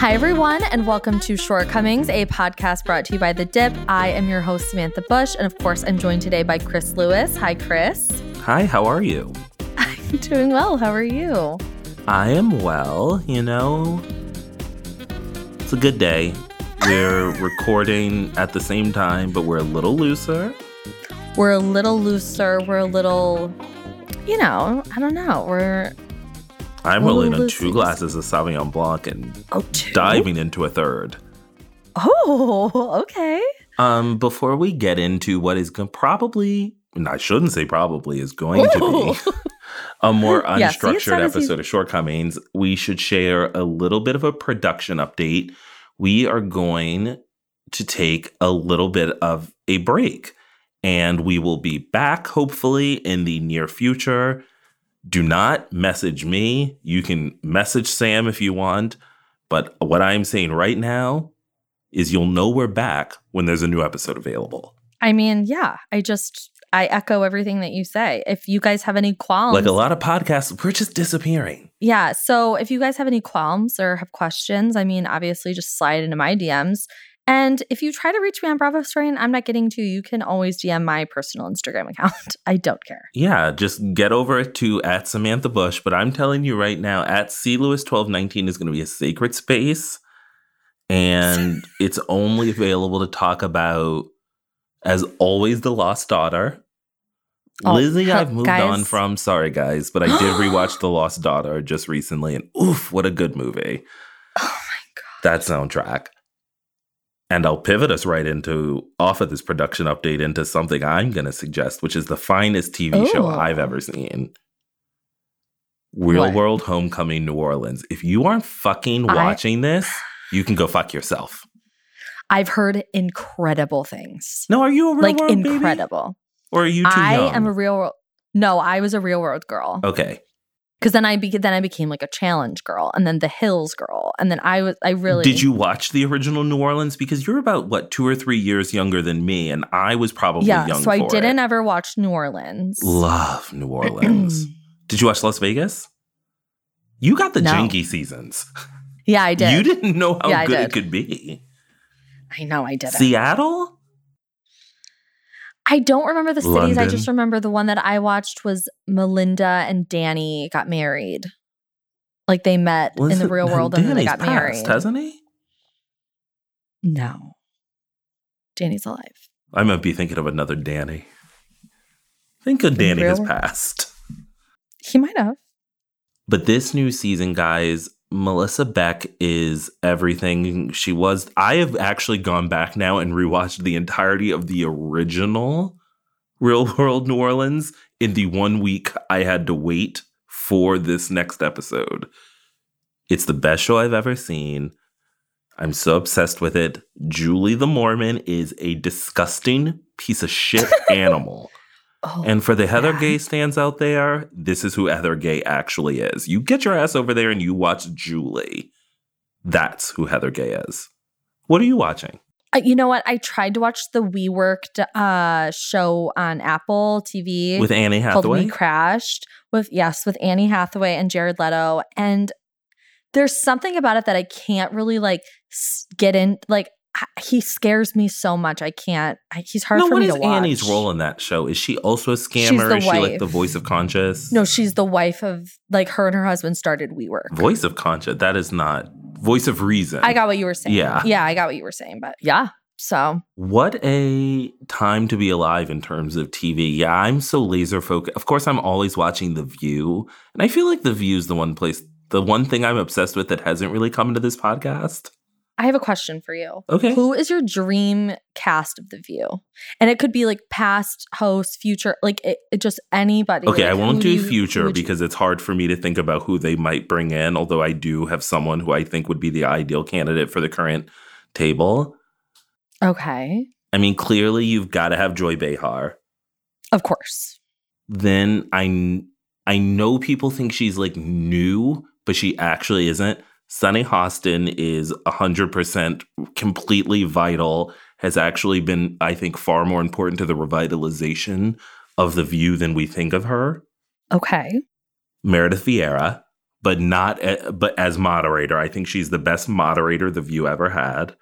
Hi, everyone, and welcome to Shortcomings, a podcast brought to you by The Dip. I am your host, Samantha Bush, and of course, I'm joined today by Chris Lewis. Hi, Chris. Hi, how are you? I'm doing well. How are you? I am well, It's a good day. We're recording at the same time, but we're a little looser. We're a little looser. We're a little, I don't know. I'm rolling on 2 glasses of Sauvignon Blanc and diving into a third. Oh, okay. Before we get into what is probably, and I shouldn't say probably, is going to be a more unstructured episode of Shortcomings, we should share a little bit of a production update. We are going to take a little bit of a break, and we will be back, hopefully, in the near future. Do not message me. You can message Sam if you want. But what I'm saying right now is you'll know we're back when there's a new episode available. I mean, yeah, I echo everything that you say. If you guys have any qualms. Like a lot of podcasts, we're just disappearing. Yeah. So if you guys have any qualms or have questions, I mean, obviously just slide into my DMs. And if you try to reach me on Bravo Story and I'm not getting to you, can always DM my personal Instagram account. I don't care. Yeah, just get over to @Samantha Bush. But I'm telling you right now, @CLewis1219 is going to be a sacred space. And it's only available to talk about, as always, The Lost Daughter. Lizzie, I've moved on from. Sorry, guys, but I did rewatch The Lost Daughter just recently. And oof, what a good movie. Oh, my God. That soundtrack. And I'll pivot us right off of this production update into something I'm going to suggest, which is the finest TV show I've ever seen. Real World Homecoming New Orleans. If you aren't fucking watching this, you can go fuck yourself. I've heard incredible things. No, are you a real world incredible. Baby? Or are you too young? I am a real world. No, I was a real world girl. Okay. Because then I became like a challenge girl, and then the Hills girl, and then I really. Did you watch the original New Orleans? Because you're about 2 or 3 years younger than me, and I was probably young. So I didn't ever watch New Orleans. Love New Orleans. Did you watch Las Vegas? You got the janky seasons. Yeah, I did. You didn't know how good it could be. I know I didn't. Seattle? I don't remember the cities. London. I just remember the one that I watched was Melinda and Danny got married. Like they met in the real world and then they got married. Hasn't he? No. Danny's alive. I might be thinking of another Danny. I think Danny has passed. He might have. But this new season, guys, Melissa Beck is everything she was. I have actually gone back now and rewatched the entirety of the original Real World New Orleans in the 1 week I had to wait for this next episode. It's the best show I've ever seen. I'm so obsessed with it. Julie the Mormon is a disgusting piece of shit animal. And for the Heather Gay stands out there, this is who Heather Gay actually is. You get your ass over there and you watch Julie. That's who Heather Gay is. What are you watching? You know what? I tried to watch the WeWorked show on Apple TV. With Annie Hathaway? Called We Crashed. With Annie Hathaway and Jared Leto. And there's something about it that I can't really get in. He scares me so much. I can't. He's hard for me to watch. What is Annie's role in that show? Is she also a scammer? Is she like the voice of conscience? No, she's the wife of her and her husband started WeWork. Voice of conscience? That is not voice of reason. I got what you were saying. Yeah, I got what you were saying. But yeah, so what a time to be alive in terms of TV. Yeah, I'm so laser focused. Of course, I'm always watching The View, and I feel like The View is the one thing I'm obsessed with that hasn't really come into this podcast. I have a question for you. Okay. Who is your dream cast of The View? And it could be past, host, future, just anybody. Okay, I won't do future because it's hard for me to think about who they might bring in, although I do have someone who I think would be the ideal candidate for the current table. Okay. I mean, clearly you've got to have Joy Behar. Of course. Then I know people think she's new, but she actually isn't. Sunny Hostin is 100% completely vital, has actually been, I think, far more important to the revitalization of The View than we think of her. Okay. Meredith Vieira, but but as moderator. I think she's the best moderator The View ever had.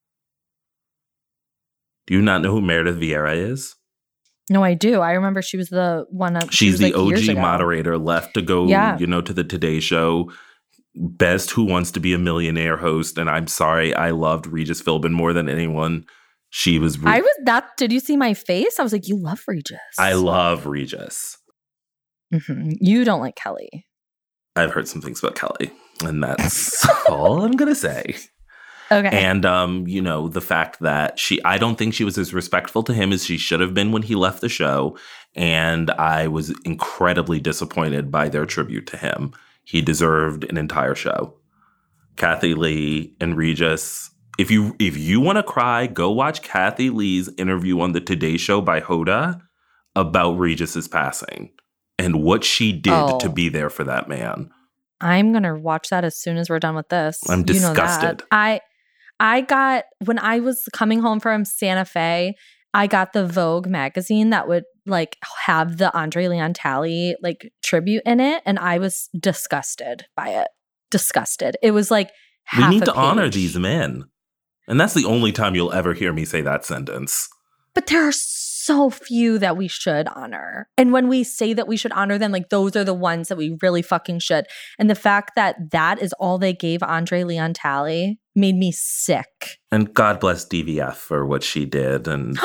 Do you not know who Meredith Vieira is? No, I do. I remember she was the one. She's the like OG moderator, left to go, to the Today Show. Best Who Wants to Be a Millionaire host. And I'm sorry, I loved Regis Philbin more than anyone. She was. Did you see my face? I was like, you love Regis. I love Regis. Mm-hmm. You don't like Kelly. I've heard some things about Kelly, and that's all I'm going to say. Okay. And, the fact that I don't think she was as respectful to him as she should have been when he left the show. And I was incredibly disappointed by their tribute to him. He deserved an entire show. Kathy Lee and Regis. If you want to cry, go watch Kathy Lee's interview on the Today Show by Hoda about Regis's passing and what she did to be there for that man. I'm going to watch that as soon as we're done with this. I'm disgusted. I got, when I was coming home from Santa Fe, I got the Vogue magazine that would like have the Andre Leon Talley like tribute in it. And I was disgusted by it. Disgusted. It was like half We need a to page. honor these men. And that's the only time you'll ever hear me say that sentence. But there are so few that we should honor. And when we say that we should honor them, like those are the ones that we really fucking should. And the fact that that is all they gave Andre Leon Talley made me sick. And God bless DVF for what she did. And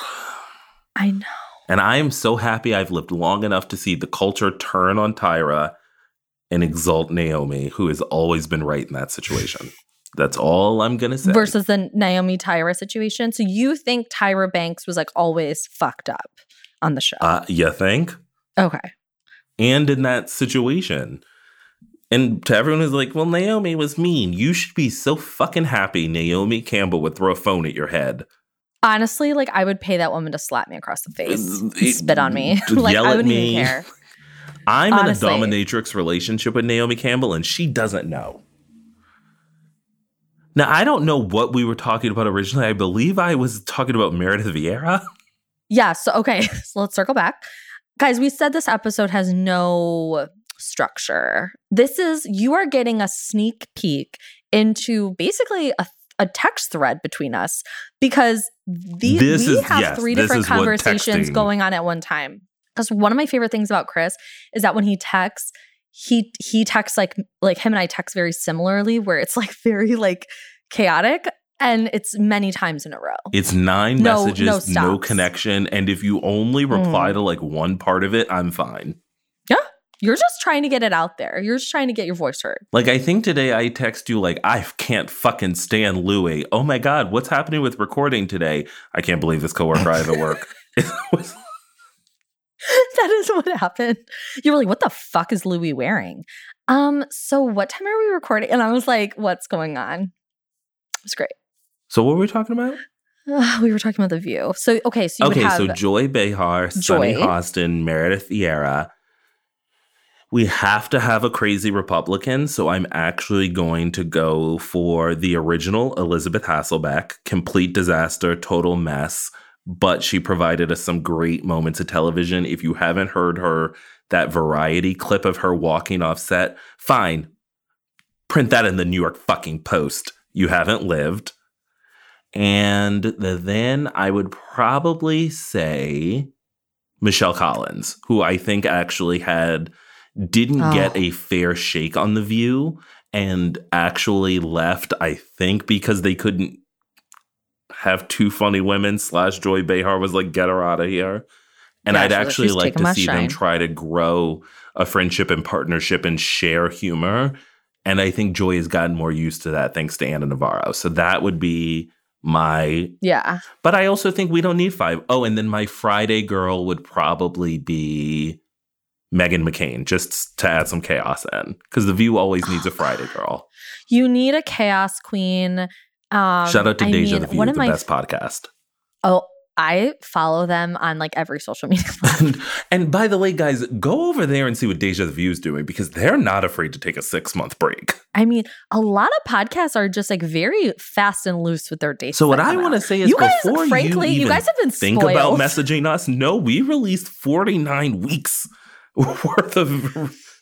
I know. And I am so happy I've lived long enough to see the culture turn on Tyra and exalt Naomi, who has always been right in that situation. That's all I'm going to say. Versus the Naomi Tyra situation. So you think Tyra Banks was like always fucked up on the show? You think? Okay. And in that situation. And to everyone who's like, well, Naomi was mean. You should be so fucking happy Naomi Campbell would throw a phone at your head. Honestly, like I would pay that woman to slap me across the face and spit on me. Like yell I wouldn't at me. even care. I'm Honestly. in a dominatrix relationship with Naomi Campbell, and she doesn't know. Now, I don't know what we were talking about originally. I believe I was talking about Meredith Vieira. Yeah. So, okay. So let's circle back. Guys, we said this episode has no structure. You are getting a sneak peek into basically a text thread between us because we have three different conversations going on at one time. Because one of my favorite things about Chris is that when he texts, he texts like him and I text very similarly, where it's like very like chaotic, and it's many times in a row. It's 9 messages, no connection, and if you only reply to like one part of it, I'm fine. Yeah, you're just trying to get it out there. You're just trying to get your voice heard. Like I think today I text you like, I can't fucking stand Louis. Oh my God, what's happening with recording today? I can't believe this coworker I have at work. That is what happened. You were like, what the fuck is Louis wearing? So what time are we recording? And I was like, what's going on? It was great. So what were we talking about? We were talking about The View. So, okay. So so Joy Behar, Sunny Hostin, Meredith Vieira. We have to have a crazy Republican. So I'm actually going to go for the original Elizabeth Hasselbeck. Complete disaster, total mess. But she provided us some great moments of television. If you haven't heard that Variety clip of her walking off set, fine. Print that in the New York fucking Post. You haven't lived. And then I would probably say Michelle Collins, who I think actually didn't get a fair shake on The View and actually left, I think, because they couldn't have two funny women / Joy Behar was like, get her out of here. And I'd actually like to see them try to grow a friendship and partnership and share humor. And I think Joy has gotten more used to that thanks to Anna Navarro. So that would be my... Yeah. But I also think we don't need 5. Oh, and then my Friday girl would probably be Meghan McCain, just to add some chaos in. Because The View always needs a Friday girl. You need a chaos queen. Shout out to Deja The View, the best podcast. Oh, I follow them on like every social media platform. And by the way, guys, go over there and see what Deja The View is doing because they're not afraid to take a 6-month break. I mean, a lot of podcasts are just like very fast and loose with their dates. So what I want to say is, before you guys have been think spoiled. About messaging us, no, we released 49 weeks worth of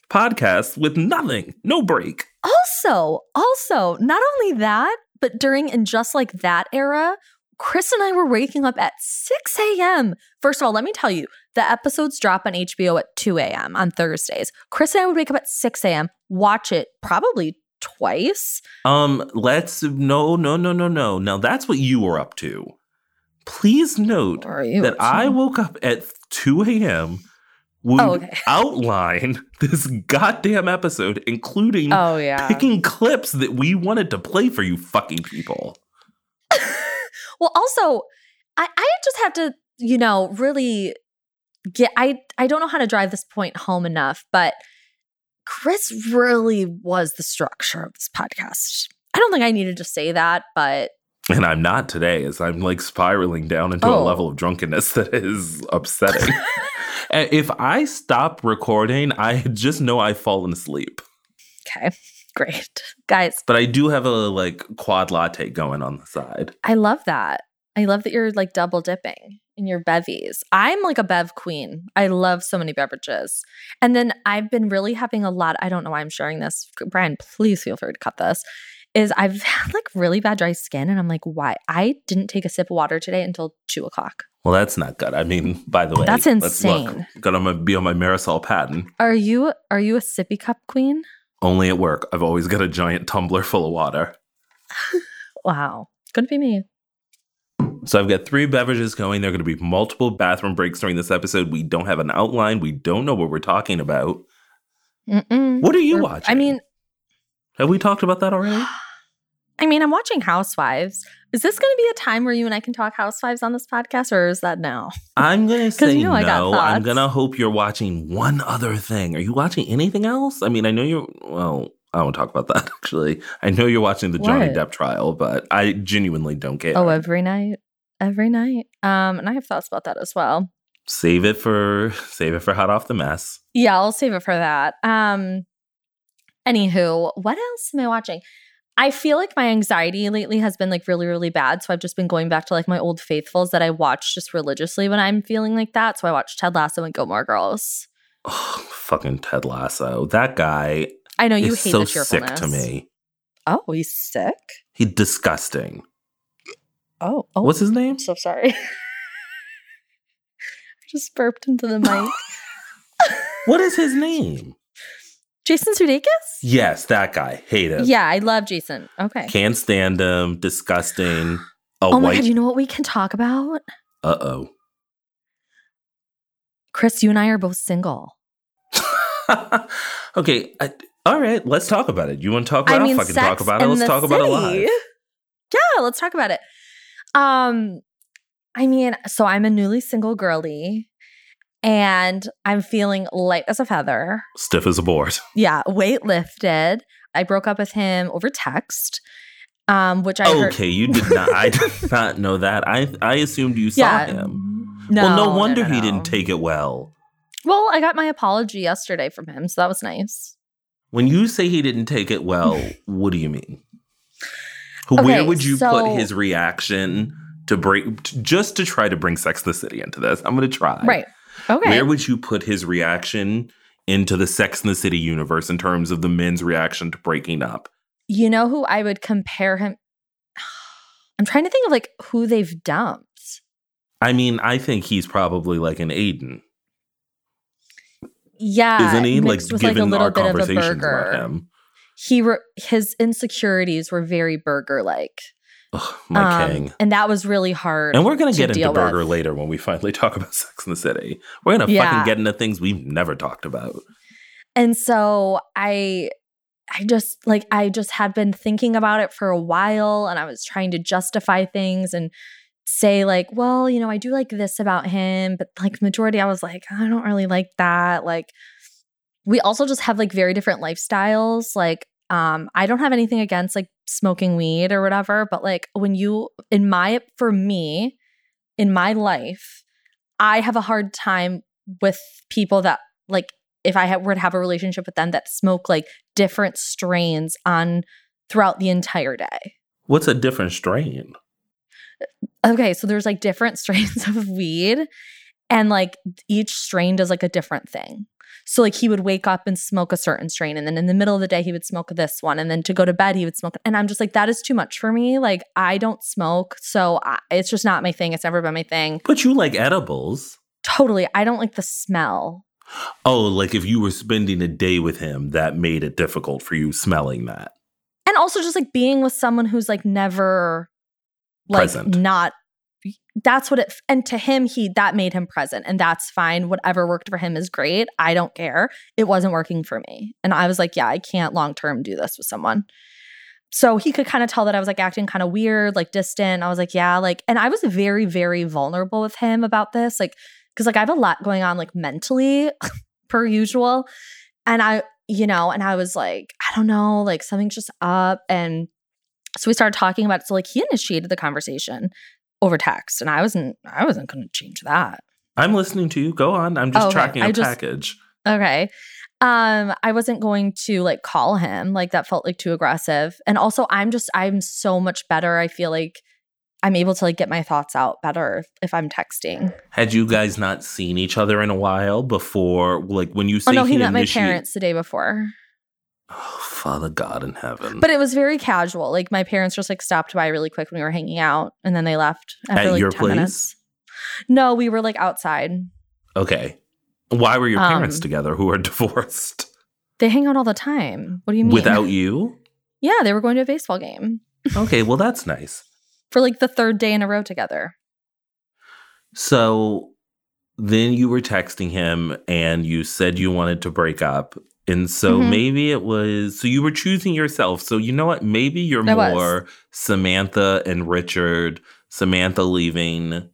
podcast with nothing, no break. Also, not only that, but during and just like that era, Chris and I were waking up at 6 a.m. First of all, let me tell you, the episodes drop on HBO at 2 a.m. on Thursdays. Chris and I would wake up at 6 a.m., watch it probably twice. No. Now that's what you were up to. Please note that I woke up at 2 a.m., would outline this goddamn episode, including picking clips that we wanted to play for you fucking people. Well, also, I just have to, really get, I don't know how to drive this point home enough, but Chris really was the structure of this podcast. I don't think I needed to say that, but. And I'm not today, as I'm like spiraling down into a level of drunkenness that is upsetting. If I stop recording, I just know I've fallen asleep. Okay, great. Guys. But I do have a quad latte going on the side. I love that. I love that you're double dipping in your bevies. I'm like a bev queen. I love so many beverages. And then I've been really having a lot, I don't know why I'm sharing this. Brian, please feel free to cut this. Is I've had really bad dry skin, and I'm like, why? I didn't take a sip of water today until 2 o'clock. Well, that's not good. I mean, by the way, that's insane. Gonna be on my Marisol patent. Are you a sippy cup queen? Only at work. I've always got a giant tumbler full of water. Wow, couldn't be me. So I've got 3 beverages going. There are going to be multiple bathroom breaks during this episode. We don't have an outline. We don't know what we're talking about. What are you watching? I mean, have we talked about that already? I mean, I'm watching Housewives. Is this going to be a time where you and I can talk Housewives on this podcast, or is that now? I'm going to say no. I'm going to hope you're watching one other thing. Are you watching anything else? I mean, I know you're, well, I won't talk about that, actually. I know you're watching the Johnny Depp trial, but I genuinely don't care. Oh, every night. Every night. And I have thoughts about that as well. Save it for Hot Off the Mess. Yeah, I'll save it for that. Anywho, what else am I watching? I feel like my anxiety lately has been really, really bad. So I've just been going back to my old faithfuls that I watch just religiously when I'm feeling like that. So I watched Ted Lasso and Gilmore Girls. Oh, fucking Ted Lasso. That guy. I know you is hate so the cheerfulness. Sick to me. Oh, he's sick? He's disgusting. Oh. What's his name? I'm so sorry. I just burped into the mic. What is his name? Jason Sudeikis? Yes, that guy. Hate him. Yeah, I love Jason. Okay. Can't stand him. Disgusting. Oh my God, you know what we can talk about? Uh-oh. Chris, you and I are both single. Okay. All right. Let's talk about it. You want to talk about it? I'll fucking talk about it. Let's talk about it live. Yeah, let's talk about it. I mean, so I'm a newly single girly. And I'm feeling light as a feather. Stiff as a board. Yeah, weight lifted. I broke up with him over text, which I heard. Okay, you did not. I did not know that. I assumed you saw him. No, well, no wonder he didn't take it well. Well, I got my apology yesterday from him, so that was nice. When you say he didn't take it well, what do you mean? Where would you put his reaction just to try to bring Sex and the City into this? I'm going to try. Right. Okay. Where would you put his reaction into the Sex and the City universe in terms of the men's reaction to breaking up? You know who I would compare him? I'm trying to think of who they've dumped. I mean, I think he's probably an Aiden. Yeah. Isn't he? Given a little bit of a burger. About him. His insecurities were very burger-like. Ugh, my king. And that was really hard. And we're going to get into Burger later when we finally talk about Sex and the City. We're going to fucking get into things we've never talked about. And so I just had been thinking about it for a while, and I was trying to justify things and say well, I do like this about him, but majority I was I don't really like that. We also just have very different lifestyles. I don't have anything against smoking weed or whatever, but in my life, I have a hard time with people that if I were to have a relationship with them that smoke different strains throughout the entire day. What's a different strain? Okay, so there's different strains of weed, And like each strain does like a different thing. So like he would wake up and smoke a certain strain, and then in the middle of the day he would smoke this one, and then to go to bed he would smoke. And I'm just like, that is too much for me. Like I don't smoke, so it's just not my thing. It's never been my thing. But you like edibles. Totally. I don't like the smell. Oh, like if you were spending a day with him, that made it difficult for you smelling that. And also just like being with someone who's like never like Present. not. That's what it, and to him, that made him present, and that's fine. Whatever worked for him is great. I don't care. It wasn't working for me. And I was like, yeah, I can't long-term do this with someone. So he could kind of tell that I was like acting kind of weird, like distant. I was like, yeah, like, and I was very, very vulnerable with him about this. Like, cause like I have a lot going on like mentally per usual. And I was like, I don't know, like something's just up. And so we started talking about it. So like he initiated the conversation over text, and I wasn't going to change that. I'm listening to you. Go on. I'm just tracking a package. Okay. I wasn't going to like call him. Like that felt like too aggressive. And also I'm so much better. I feel like I'm able to like get my thoughts out better if I'm texting. Had you guys not seen each other in a while before? Like when you say he met my parents the day before. Oh, Father God in heaven. But it was very casual. Like my parents just like stopped by really quick when we were hanging out, and then they left after at like your 10 place? minutes. No, we were like outside. Okay. Why were your parents together who are divorced? They hang out all the time. What do you mean? Without you? Yeah, they were going to a baseball game. Okay, well that's nice. For like the third day in a row together. So then you were texting him and you said you wanted to break up. And so maybe it was, so you were choosing yourself. So you know what? Maybe you're more Samantha and Richard, Samantha leaving,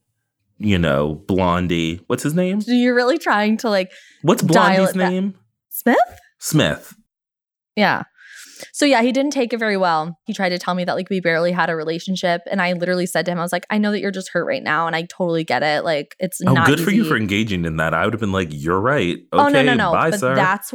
Blondie. What's his name? So you're really trying to like. What's Blondie's name? Smith. Yeah. So yeah, he didn't take it very well. He tried to tell me that like we barely had a relationship. And I literally said to him, I was like, I know that you're just hurt right now. And I totally get it. Like it's not good easy. For you for engaging in that. I would have been like, you're right. Okay, no. Bye, but sir.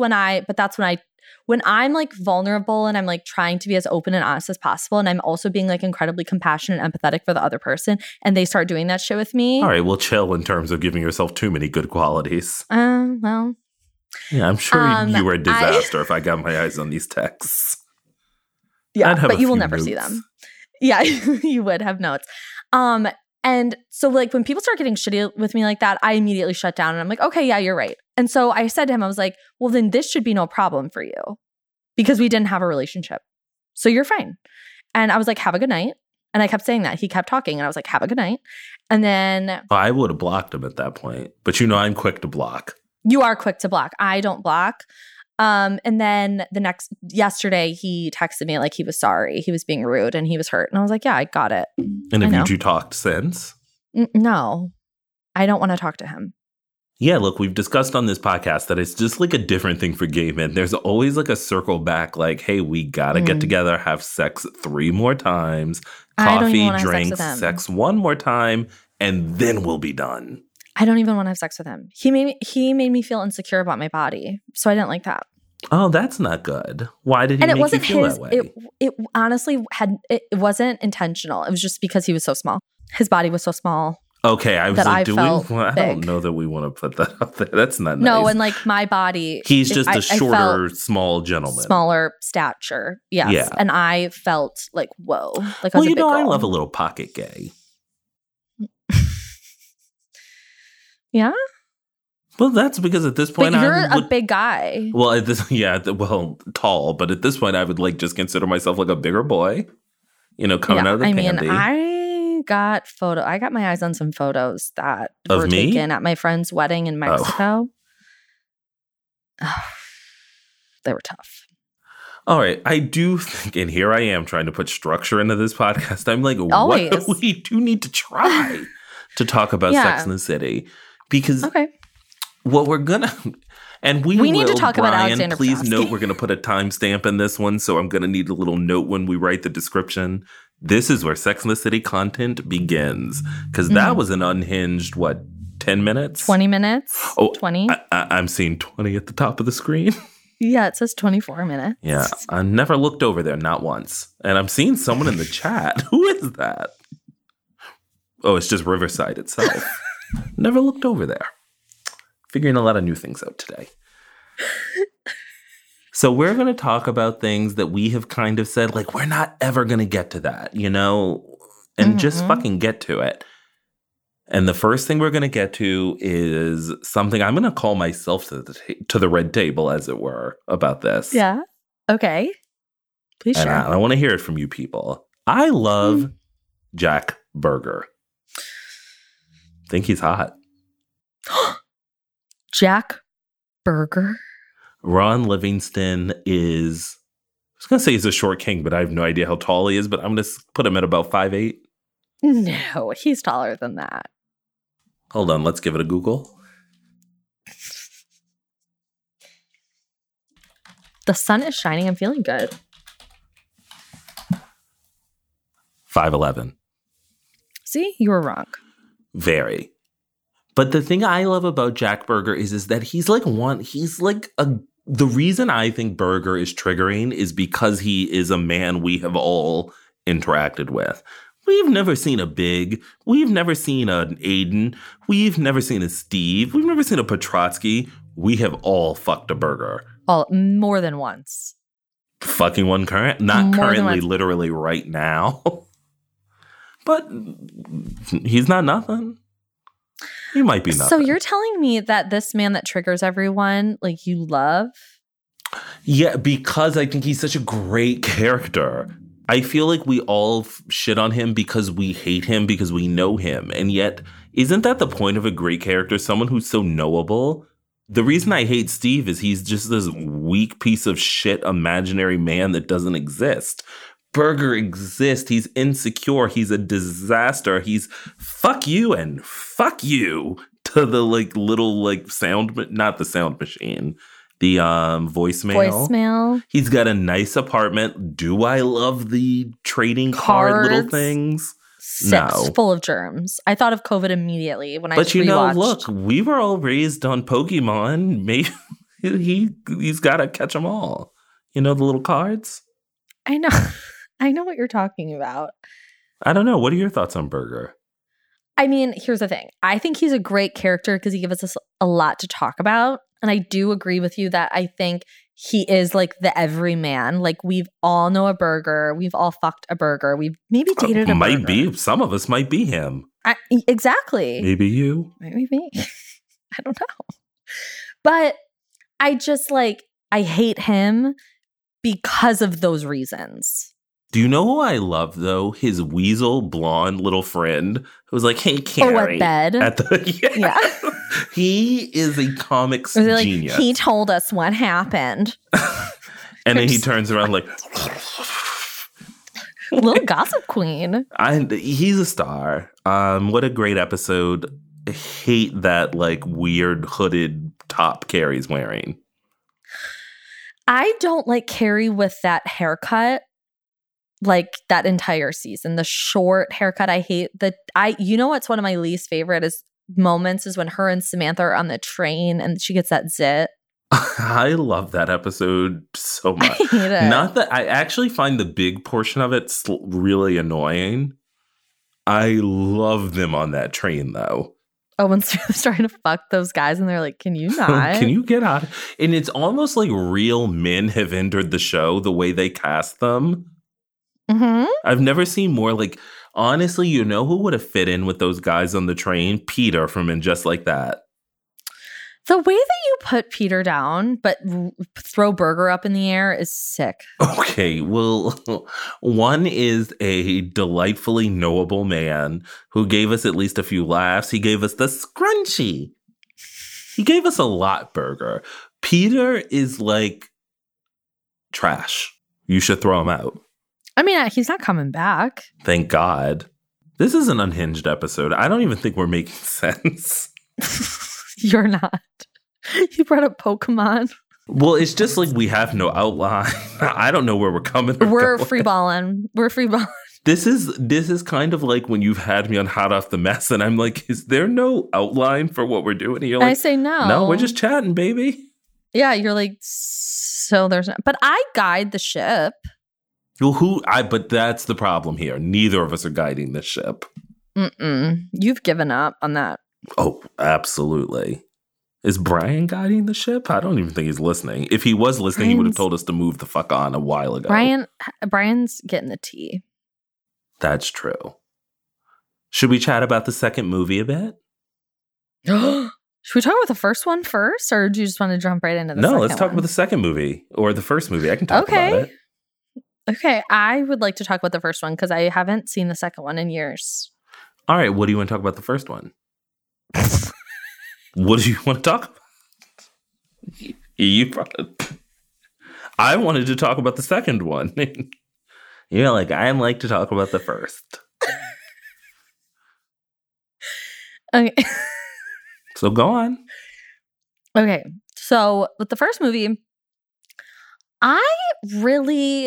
When I'm like vulnerable and I'm like trying to be as open and honest as possible, and I'm also being like incredibly compassionate and empathetic for the other person, and they start doing that shit with me. All right, well, chill in terms of giving yourself too many good qualities. Well. Yeah, I'm sure you were a disaster if I got my eyes on these texts. Yeah, but you will never see them. Yeah, you would have notes. And so like when people start getting shitty with me like that, I immediately shut down and I'm like, okay, yeah, you're right. And so I said to him, I was like, well, then this should be no problem for you because we didn't have a relationship. So you're fine. And I was like, have a good night. And I kept saying that. He kept talking and I was like, have a good night. And then I would have blocked him at that point. But I'm quick to block. You are quick to block. I don't block. And then yesterday he texted me like he was sorry. He was being rude and he was hurt. And I was like, yeah, I got it. And have you talked since? No, I don't want to talk to him. Yeah, look, we've discussed on this podcast that it's just like a different thing for gay men. There's always like a circle back, like, hey, we gotta get together, have sex 3 more times, coffee, drinks, sex 1 more time, and then we'll be done. I don't even want to have sex with him. He made me feel insecure about my body, so I didn't like that. Oh, that's not good. Why did he make you feel that way? It honestly it wasn't intentional. It was just because he was so small. His body was so small. Okay, I was like, I don't know that we want to put that out there. That's not nice. No, and like my body. He's just a shorter, small gentleman. Smaller stature, yes. Yeah. And I felt like, whoa. Like I was a big girl. I love a little pocket gay. Yeah? Well, that's because at this point, but you're a big guy. Well, tall. But at this point, I would like just consider myself like a bigger boy. Coming out of the panty. I got my eyes on some photos that were me? taken at my friend's wedding in Mexico. Oh, they were tough. All right. I do think, and here I am trying to put structure into this podcast. I'm like, always. We do need to try to talk about Sex in the City. Because what we're going to, and we need to talk about Alexander please Petrovsky. note we're going to put a timestamp in this one. So I'm going to need a little note when we write the description. This is where Sex in the City content begins. Because that was an unhinged, 10 minutes? 20 minutes? Oh, 20? I'm seeing 20 at the top of the screen. Yeah, it says 24 minutes. Yeah, I never looked over there, not once. And I'm seeing someone in the chat. Who is that? Oh, it's just Riverside itself. Never looked over there. Figuring a lot of new things out today. So we're going to talk about things that we have kind of said, like, we're not ever going to get to that, you know, and just fucking get to it. And the first thing we're going to get to is something I'm going to call myself to the red table, as it were, about this. Yeah. Okay. Please share. And I want to hear it from you people. I love Jack Berger. Think he's hot. Jack Berger? Ron Livingston is, I was going to say he's a short king, but I have no idea how tall he is, but I'm going to put him at about 5'8". No, he's taller than that. Hold on, let's give it a Google. The sun is shining. I'm feeling good. 5'11". See, you were wrong. Very. But the thing I love about Jack Berger is that the reason I think Berger is triggering is because he is a man we have all interacted with. We've never seen a Big. We've never seen an Aiden. We've never seen a Steve. We've never seen a Petrotsky. We have all fucked a Berger. More than once. Fucking one not More currently, literally right now. But he's not nothing. He might be nothing. So you're telling me that this man that triggers everyone, like, you love? Yeah, because I think he's such a great character. I feel like we all shit on him because we hate him because we know him. And yet, isn't that the point of a great character? Someone who's so knowable? The reason I hate Steve is he's just this weak piece of shit imaginary man that doesn't exist. Berger exists. He's insecure. He's a disaster. He's fuck you and fuck you to the little sound, not the sound machine, the voicemail. He's got a nice apartment. Do I love the trading card little things? No. Full of germs. I thought of COVID immediately when I rewatched. But you know, look, we were all raised on Pokemon. Maybe he's got to catch them all. You know, the little cards? I know. I know what you're talking about. I don't know. What are your thoughts on Berger? I mean, here's the thing. I think he's a great character because he gives us a lot to talk about. And I do agree with you that I think he is like the everyman. Like, we've all know a Berger. We've all fucked a Berger. We've maybe dated a might Berger. Be. Some of us might be him. Exactly. Maybe you. Maybe me. I don't know. But I just I hate him because of those reasons. Do you know who I love, though? His weasel blonde little friend who was like, hey, Carrie. At bed. Yeah. He is a comics genius. He told us what happened. And then he turns around like... Little gossip queen. He's a star. What a great episode. I hate that weird hooded top Carrie's wearing. I don't like Carrie with that haircut. That entire season, the short haircut. I hate you know what's one of my least favorite moments is when her and Samantha are on the train and she gets that zit. I love that episode so much. I hate it. Not that I actually find the big portion of it really annoying. I love them on that train though. Oh, when Samantha's trying to fuck those guys and they're like, can you not? Can you get out? And it's almost like real men have entered the show the way they cast them. Mm-hmm. I've never seen more honestly, you know who would have fit in with those guys on the train? Peter from And Just Like That. The way that you put Peter down but throw Berger up in the air is sick. Okay, well, one is a delightfully knowable man who gave us at least a few laughs. He gave us the scrunchie. He gave us a lot, Berger. Peter is trash. You should throw him out. I mean, he's not coming back. Thank God. This is an unhinged episode. I don't even think we're making sense. You're not. You brought up Pokemon. Well, it's just we have no outline. I don't know where we're coming from. We're freeballing. This is kind of like when you've had me on Hot Off the Mess and I'm like, is there no outline for what we're doing? And you're I say no. No, we're just chatting, baby. Yeah, you're so there's no. But I guide the ship. Well, but that's the problem here. Neither of us are guiding the ship. You've given up on that. Oh, absolutely. Is Brian guiding the ship? I don't even think he's listening. If he was listening, he would have told us to move the fuck on a while ago. Brian's getting the tea. That's true. Should we chat about the second movie a bit? Should we talk about the first one first, or do you just want to jump right into the second one? No, let's talk about the second movie or the first movie. I can talk about it. Okay, I would like to talk about the first one because I haven't seen the second one in years. All right, what do you want to talk about the first one? What do you want to talk about? I wanted to talk about the second one. You're like, I like to talk about the first. Okay. So go on. Okay, so with the first movie, I really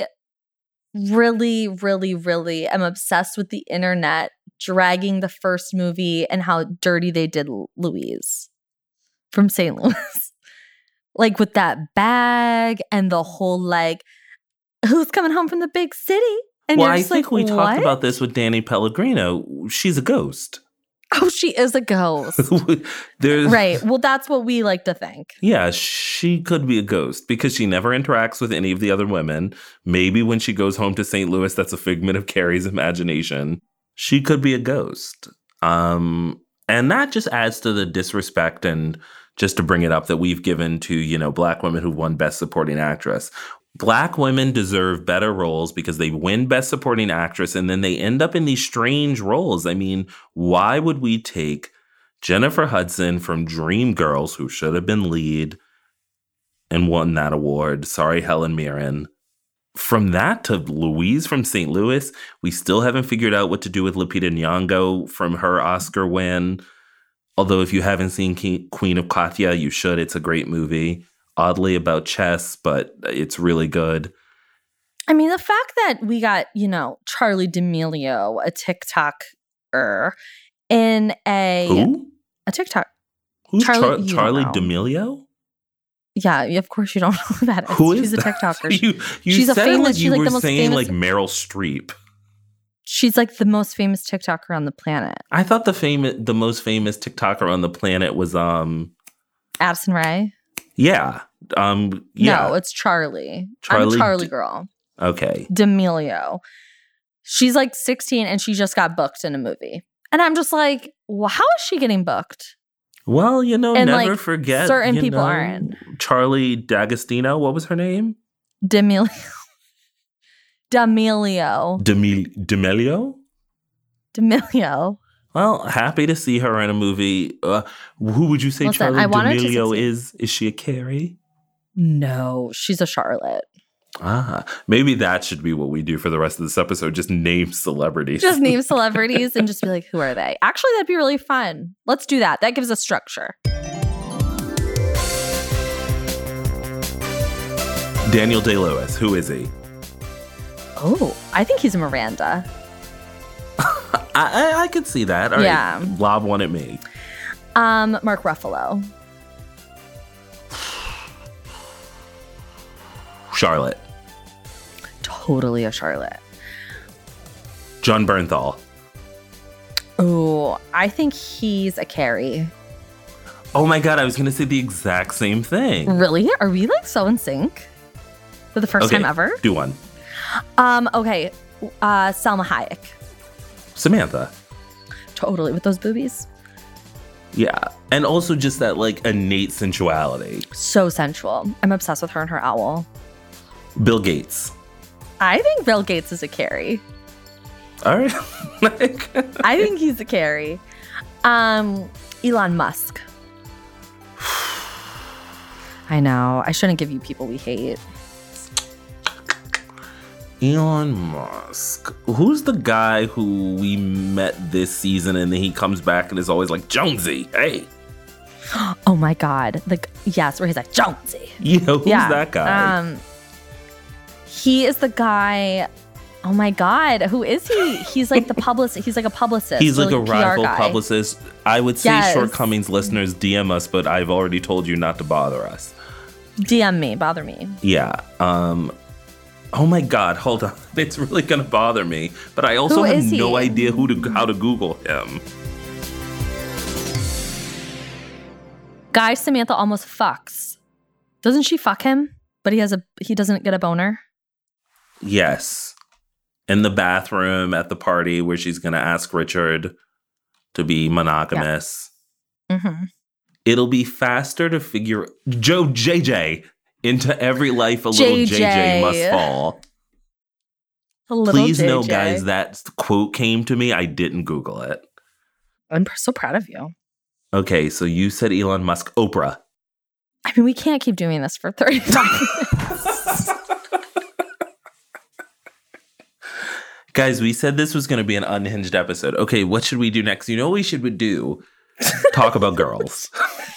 am obsessed with the internet dragging the first movie and how dirty they did Louise from St. Louis. Like with that bag and the whole like, who's coming home from the big city? And well, I think we talked about this with Danny Pellegrino. She's a ghost. Oh, she is a ghost. Right. Well, that's what we like to think. Yeah, she could be a ghost because she never interacts with any of the other women. Maybe when she goes home to St. Louis, that's a figment of Carrie's imagination. She could be a ghost. And that just adds to the disrespect and just to bring it up that we've given to, you know, Black women who won Best Supporting Actress. Black women deserve better roles because they win Best Supporting Actress and then they end up in these strange roles. I mean, why would we take Jennifer Hudson from Dreamgirls, who should have been lead and won that award? Sorry, Helen Mirren. From that to Louise from St. Louis, we still haven't figured out what to do with Lupita Nyong'o from her Oscar win. Although if you haven't seen Queen of Katya, you should. It's a great movie. Oddly about chess, but it's really good. I mean, the fact that we got, you know, Charlie D'Amelio, a TikToker, in a TikTok. Who's Charlie D'Amelio? Yeah, of course you don't know who that is. She's a TikToker. She's said famous, it like you were saying like Meryl Streep. She's like the most famous TikToker on the planet. I thought the most famous TikToker on the planet was Addison Rae. Yeah. No, it's Charlie. I'm a Charlie girl. Okay. D'Amelio. She's like 16 and she just got booked in a movie. And I'm just like, well, how is she getting booked? Well, you know, and never like, forget. Certain people aren't. Charlie D'Agostino. What was her name? D'Amelio. D'Amelio. Well, happy to see her in a movie. Who would you say Charlie D'Amelio is? Is she a Carrie? No, she's a Charlotte. Maybe that should be what we do for the rest of this episode. Just name celebrities. Just name celebrities and just be like, who are they? Actually, that'd be really fun. Let's do that. That gives us structure. Daniel Day-Lewis. Who is he? Oh, I think he's a Miranda. I could see that. All yeah. Right. Lob one at me. Mark Ruffalo. Charlotte. Totally a Charlotte. Jon Bernthal. Oh, I think he's a Carrie. Oh my God, I was going to say the exact same thing. Really? Are we like so in sync? For the first time ever? Do one. Okay. Salma Hayek. Samantha. Totally, with those boobies. Yeah. And also just that like innate sensuality. So sensual. I'm obsessed with her and her owl. Bill Gates. I think Bill Gates is a Carrie. All right. I think he's a Carrie. Elon Musk. I know. I shouldn't give you people we hate. Elon Musk. Who's the guy who we met this season and then he comes back and is always like, Jonesy, hey. Oh my God. Yes, where he's like, Jonesy. Yeah, who's that guy? He is the guy. Oh my God. Who is he? He's like the publicist. He's like a publicist. He's like a rival publicist. I would say Shortcomings listeners DM us, but I've already told you not to bother us. DM me. Bother me. Yeah. Oh my God, hold on. It's really going to bother me. But I also have no idea how to Google him. guy Samantha almost fucks. Doesn't she fuck him? But he doesn't get a boner? Yes. In the bathroom at the party where she's going to ask Richard to be monogamous. Yeah. Mm-hmm. It'll be faster to figure JJ into every life a little JJ must fall. Please JJ. know, guys, that quote came to me. I didn't Google it. I'm so proud of you. Okay, so you said Elon Musk, Oprah. I mean, we can't keep doing this for 35 minutes. Guys, we said this was going to be an unhinged episode. Okay, what should we do next? You know what we should do? Talk about girls.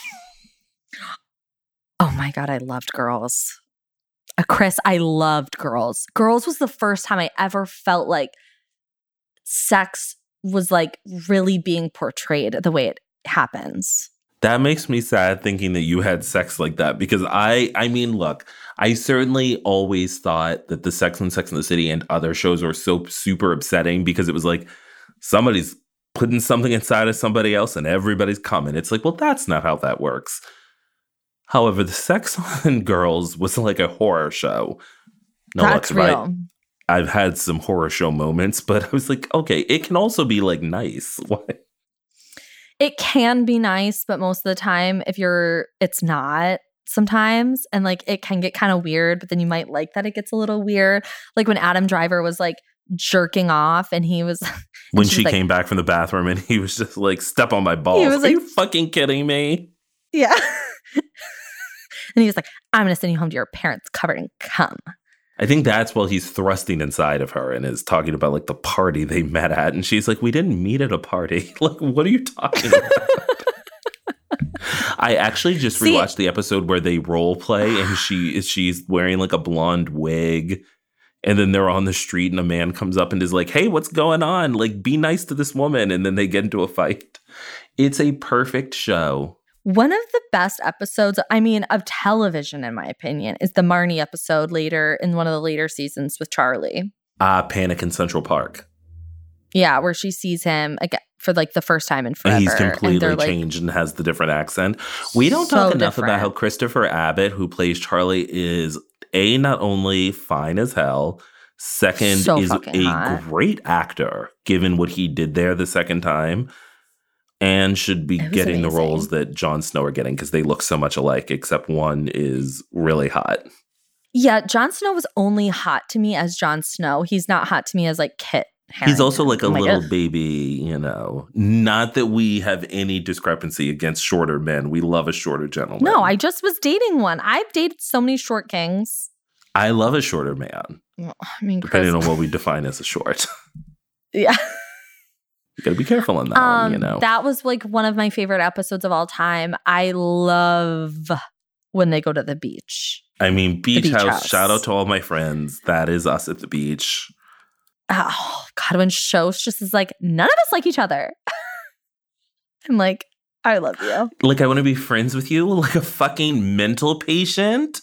Oh my God, I loved Girls. Chris, I loved Girls. Girls was the first time I ever felt like sex was like really being portrayed the way it happens. That makes me sad thinking that you had sex like that because I mean, look, I certainly always thought that the Sex and Sex and the City and other shows were so super upsetting because it was like somebody's putting something inside of somebody else and everybody's coming. It's like, well, that's not how that works. However, the Sex on Girls was like a horror show. No, that's real. Right. I've had some horror show moments, but I was like, okay, it can also be like nice. Why? It can be nice, but most of the time, it's not sometimes. And like, it can get kind of weird, but then you might like that it gets a little weird. Like when Adam Driver was like jerking off and he was. When she came back from the bathroom and he was just like, step on my balls. Are you fucking kidding me? Yeah. And he was like, I'm going to send you home to your parents covered in cum. I think that's while he's thrusting inside of her and is talking about like the party they met at. And she's like, we didn't meet at a party. Like, what are you talking about? I actually just rewatched the episode where they role play and she's wearing like a blonde wig. And then they're on the street and a man comes up and is like, hey, what's going on? Like, be nice to this woman. And then they get into a fight. It's a perfect show. One of the best episodes, of television, in my opinion, is the Marnie episode later in one of the later seasons with Charlie. Panic in Central Park. Yeah, where she sees him again for like the first time in forever. And he's completely changed and has the different accent. We don't talk enough about how Christopher Abbott, who plays Charlie, is not only fine as hell, second is a great actor, given what he did there the second time. And should be getting the roles that Jon Snow are getting because they look so much alike, except one is really hot. Yeah, Jon Snow was only hot to me as Jon Snow. He's not hot to me as like Kit Harington. He's also like a little baby, you know. Not that we have any discrepancy against shorter men. We love a shorter gentleman. No, I just was dating one. I've dated so many short kings. I love a shorter man. Well, depending on what we define as a short. Yeah. You gotta be careful on that one, you know. That was like one of my favorite episodes of all time. I love when they go to the beach. I mean, beach house. Shout out to all my friends. That is us at the beach. Oh, God, when Shosh just is like, none of us like each other. I'm like, I love you. Like, I want to be friends with you like a fucking mental patient.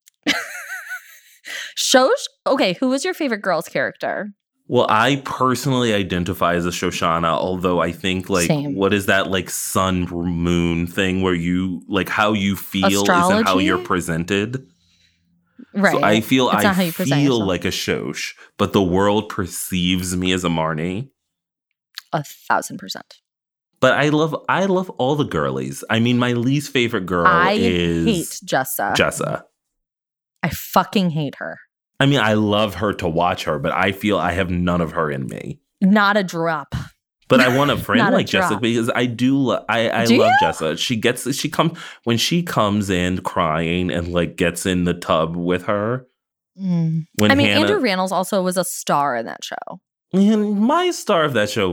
Shosh? Okay, who was your favorite girl's character? Well, I personally identify as a Shoshana, although I think, like, what is that, like, sun moon thing where you, like, how you feel isn't how you're presented? Right. So I feel like a Shosh, but the world perceives me as a Marnie. 1,000%. But I love all the girlies. I mean, my least favorite girl is... I hate Jessa. Jessa. I fucking hate her. I mean, I love her to watch her, but I feel I have none of her in me. Not a drop. But I want a friend like Jessica because I do. I love Jessa. When she comes in crying and like gets in the tub with her. Andrew Rannells also was a star in that show. And my star of that show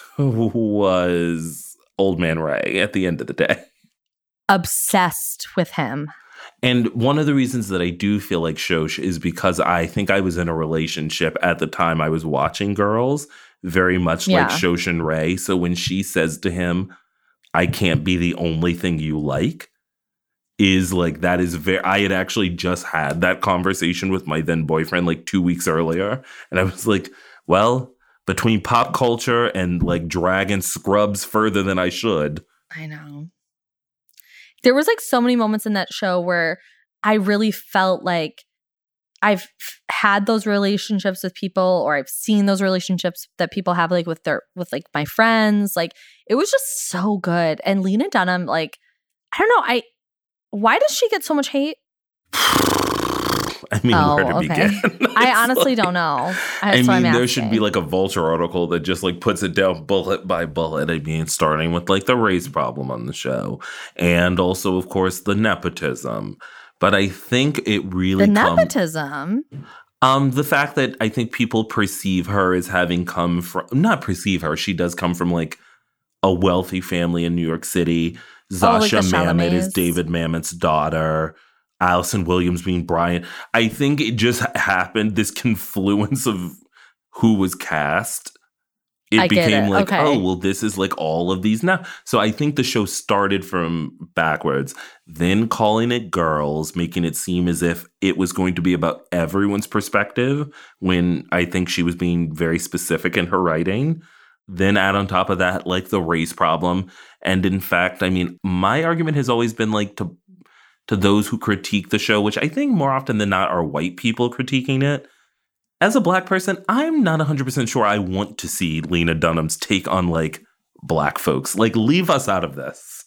was Old Man Ray at the end of the day. Obsessed with him. And one of the reasons that I do feel like Shosh is because I think I was in a relationship at the time I was watching Girls, very much like Shosh and Ray. So when she says to him, I can't be the only thing you like, is like, that is very, I had actually just had that conversation with my then boyfriend like 2 weeks earlier. And I was like, well, between pop culture and like dragging scrubs further than I should. I know. There was like so many moments in that show where I really felt like I've had those relationships with people, or I've seen those relationships that people have like with like my friends. Like it was just so good. And Lena Dunham, like, I don't know, why does she get so much hate? I mean, where to begin? I honestly don't know. I mean, there should be like a Vulture article that just like puts it down bullet by bullet. I mean, starting with like the race problem on the show, and also, of course, the nepotism. But I think it really the nepotism. The fact that I think people perceive her as having come from, not perceive her, she does come from like a wealthy family in New York City. Zasha Mamet is David Mamet's daughter. Allison Williams being Brian. I think it just happened, this confluence of who was cast. It became like, oh, well, this is like all of these now. So I think the show started from backwards, then calling it Girls, making it seem as if it was going to be about everyone's perspective, when I think she was being very specific in her writing. Then add on top of that, like the race problem. And in fact, I mean, my argument has always been like to those who critique the show, which I think more often than not are white people critiquing it. As a Black person, I'm not 100% sure I want to see Lena Dunham's take on, like, Black folks. Like, leave us out of this.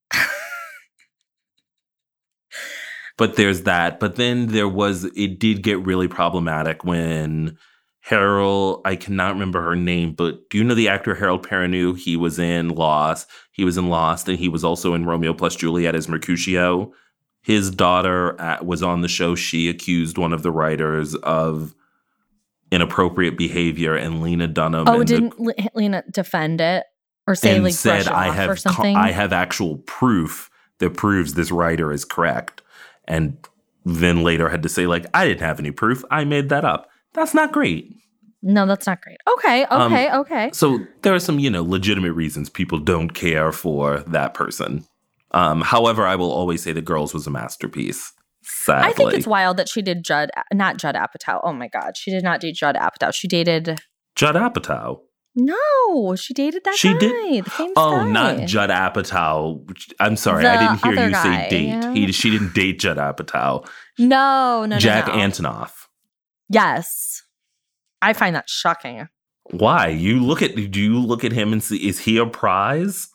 But there's that. But then it did get really problematic when Harold, I cannot remember her name, but do you know the actor Harold Perrineau? He was in Lost. He was in Lost, and he was also in Romeo plus Juliet as Mercutio. His daughter was on the show. She accused one of the writers of inappropriate behavior, and Lena Dunham. Oh, didn't Lena defend it or say like said, brush it off or something? I have actual proof that proves this writer is correct, and then later had to say like, I didn't have any proof. I made that up. That's not great. No, that's not great. Okay. So there are some, legitimate reasons people don't care for that person. However, I will always say that Girls was a masterpiece. Sadly. I think it's wild that she did not Judd Apatow. Oh my God. She did not date Judd Apatow. She dated Judd Apatow. No, she dated that guy. Did? The famous guy. Not Judd Apatow. I'm sorry, I didn't hear you say date. Yeah. She didn't date Judd Apatow. No. Jack Antonoff. Yes. I find that shocking. Why? Do you look at him and see, is he a prize?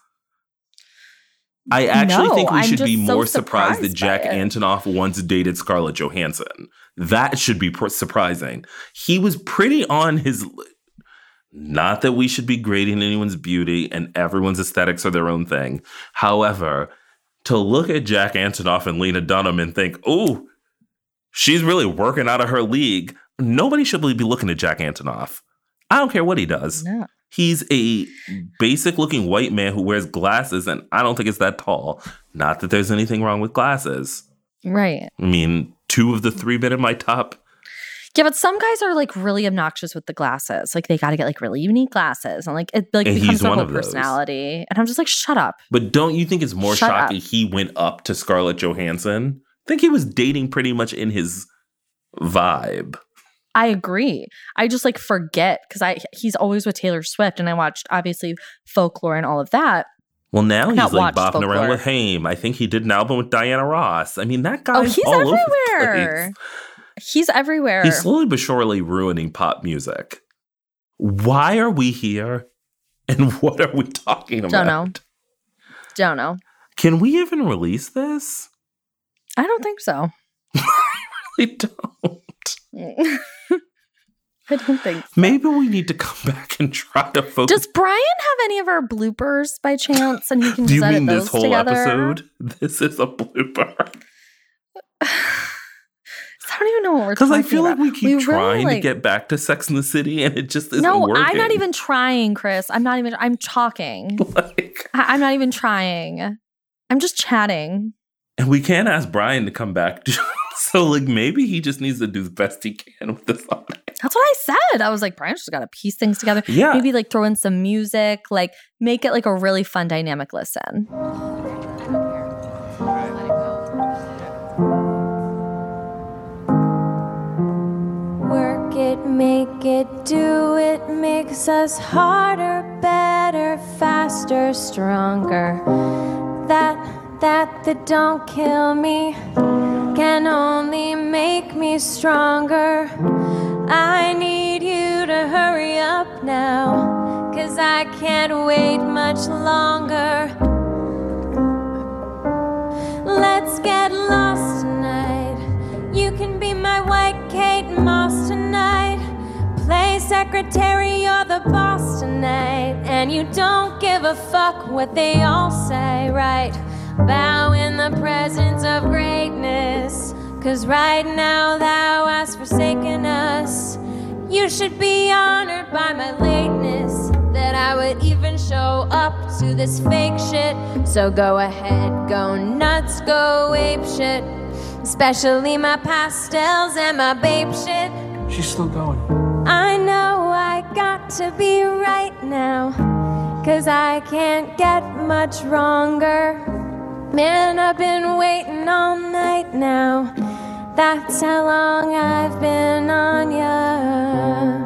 I actually think we should be more surprised that Jack Antonoff once dated Scarlett Johansson. That should be surprising. He was pretty on his... Not that we should be grading anyone's beauty, and everyone's aesthetics are their own thing. However, to look at Jack Antonoff and Lena Dunham and think, oh, she's really working out of her league. Nobody should really be looking at Jack Antonoff. I don't care what he does. No. He's a basic-looking white man who wears glasses, and I don't think it's that tall. Not that there's anything wrong with glasses. Right. I mean, 2 of the 3 been in my top. Yeah, but some guys are like really obnoxious with the glasses. Like they got to get like really unique glasses, and like it like becomes their whole personality. And I'm just like, shut up. But don't you think it's more shocking he went up to Scarlett Johansson? I think he was dating pretty much in his vibe. I agree. I just like forget because he's always with Taylor Swift, and I watched obviously Folklore and all of that. Well, now he's like bopping around with Haim. I think he did an album with Diana Ross. I mean, that guy's all everywhere. Over the place. He's everywhere. He's slowly but surely ruining pop music. Why are we here? And what are we talking about? Don't know. Can we even release this? I don't think so. I really don't. I don't think so. Maybe we need to come back and try to focus. Does Brian have any of our bloopers by chance? And he can Do you edit mean those this whole together? episode? This is a blooper. I don't even know what we're talking about. Because I feel like we keep trying to get back to Sex and the City, and it just isn't working. No, I'm not even trying, Chris. I'm talking. I'm not even trying. I'm just chatting. And we can't ask Brian to come back. So, like, maybe he just needs to do the best he can with this on it. That's what I said. I was like, Brian's just got to piece things together. Yeah. Maybe, like, throw in some music. Like, make it, like, a really fun dynamic listen. Work it, make it, do it. Makes us that don't kill me can only make me stronger. I need you to hurry up now, 'cause I can't wait much longer. Let's get lost tonight. You can be my white Kate Moss tonight. Play secretary, you're the boss tonight. And you don't give a fuck what they all say, right? Bow in the presence of greatness, 'cause right now thou hast forsaken us. You should be honored by my lateness, that I would even show up to this fake shit. So go ahead, go nuts, go ape shit, especially my pastels and my babe shit. She's still going. I know I got to be right now, 'cause I can't get much wronger. Man, I've been waiting all night now. That's how long I've been on ya.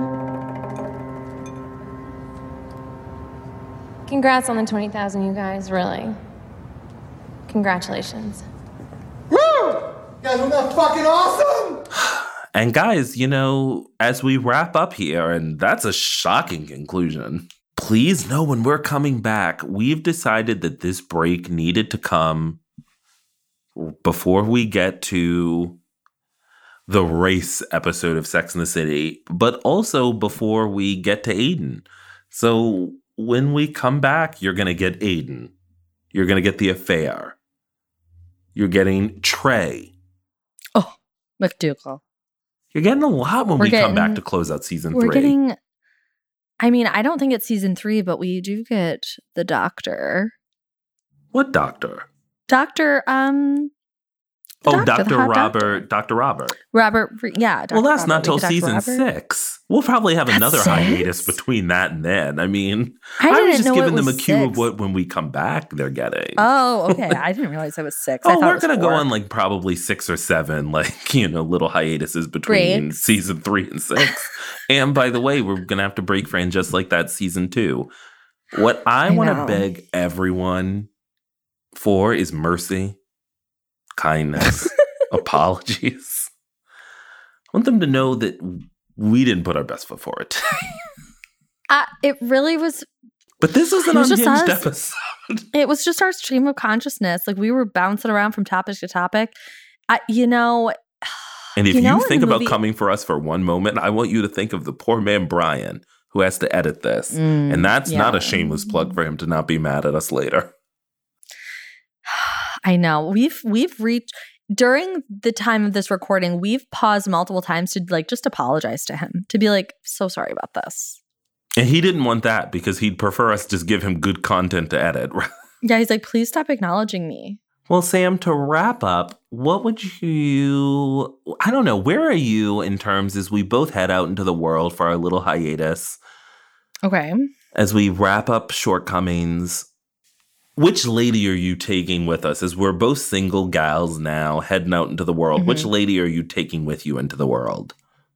Congrats on the 20,000, you guys, really. Congratulations. Woo! You guys, wasn't that fucking awesome? And guys, as we wrap up here, and that's a shocking conclusion, please know when we're coming back, we've decided that this break needed to come before we get to the race episode of Sex and the City, but also before we get to Aiden. So when we come back, you're going to get Aiden. You're going to get the affair. You're getting Trey. Oh, McDougal. You're getting a lot when we come back to close out season 3. We're getting, I don't think it's season 3, but we do get the doctor. What doctor? Dr. Dr. Robert. Dr. Robert. Robert, yeah. Well, that's not till season 6. We'll probably have another hiatus between that and then. I was just giving them a cue of what when we come back they're getting. Oh, okay. I didn't realize it was 6. We're going to go on probably 6 or 7, little hiatuses between season 3 and 6. And by the way, we're going to have to break Fran just like that season 2. What I want to beg everyone for is mercy, kindness, apologies. I want them to know that we didn't put our best foot forward. It really was. But this was an unhinged episode. It was just our stream of consciousness. We were bouncing around from topic to topic. And if you think about coming for us for one moment, I want you to think of the poor man Brian who has to edit this. And that's not a shameless plug for him to not be mad at us later. I know. We've reached, during the time of this recording, we've paused multiple times to just apologize to him, to be so sorry about this. And he didn't want that because he'd prefer us just give him good content to edit. Yeah, he's please stop acknowledging me. Well, Sam, to wrap up, what would you, I don't know, where are you in terms as we both head out into the world for our little hiatus? Okay. As we wrap up Shortcomings, which lady are you taking with us? As we're both single gals now heading out into the world, which lady are you taking with you into the world?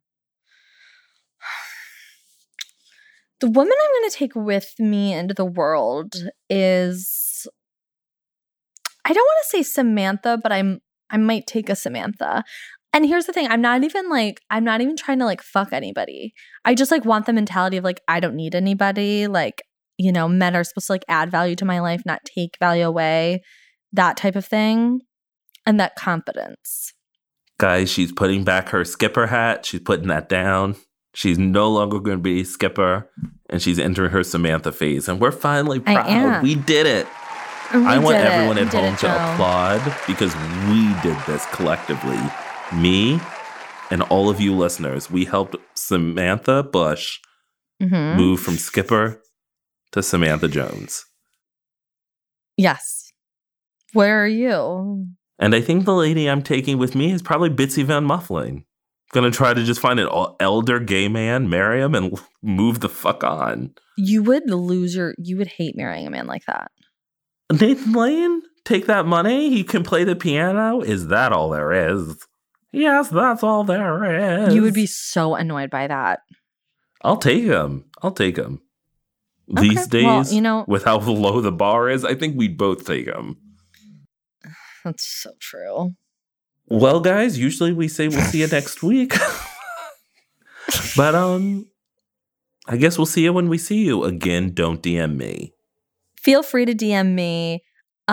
The woman I'm going to take with me into the world is, I don't want to say Samantha, but I might take a Samantha. And here's the thing, I'm not even trying to fuck anybody. I just want the mentality of I don't need anybody. Men are supposed to add value to my life, not take value away, that type of thing, and that confidence. Guys, she's putting back her skipper hat. She's putting that down. She's no longer going to be skipper, and she's entering her Samantha phase. And we're finally proud. We did it. I want everyone at home to applaud because we did this collectively. Me and all of you listeners, we helped Samantha Bush move from skipper to Samantha Jones. Yes. Where are you? And I think the lady I'm taking with me is probably Bitsy Van Muffling. Going to try to just find an elder gay man, marry him, and move the fuck on. You would hate marrying a man like that. Nathan Lane? Take that money? He can play the piano? Is that all there is? Yes, that's all there is. You would be so annoyed by that. I'll take him. These days, well, with how low the bar is, I think we'd both take him. That's so true. Well, guys, usually we say we'll see you next week. But I guess we'll see you when we see you. Again, don't DM me. Feel free to DM me.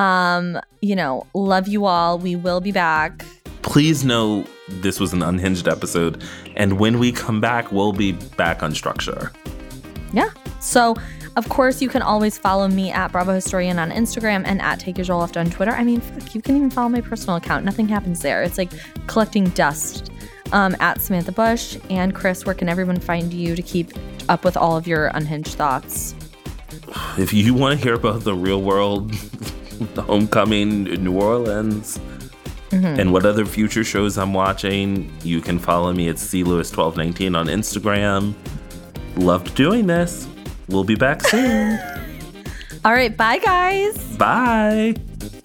Love you all. We will be back. Please know this was an unhinged episode. And when we come back, we'll be back on structure. Yeah. So, of course, you can always follow me at Bravo Historian on Instagram and at Take Your Left on Twitter. I mean, fuck, you can even follow my personal account. Nothing happens there. It's like collecting dust. At Samantha Bush. And Chris, where can everyone find you to keep up with all of your unhinged thoughts? If you want to hear about the real world, the Homecoming in New Orleans, and what other future shows I'm watching, you can follow me at CLewis1219 on Instagram. Loved doing this. We'll be back soon. All right. Bye, guys. Bye.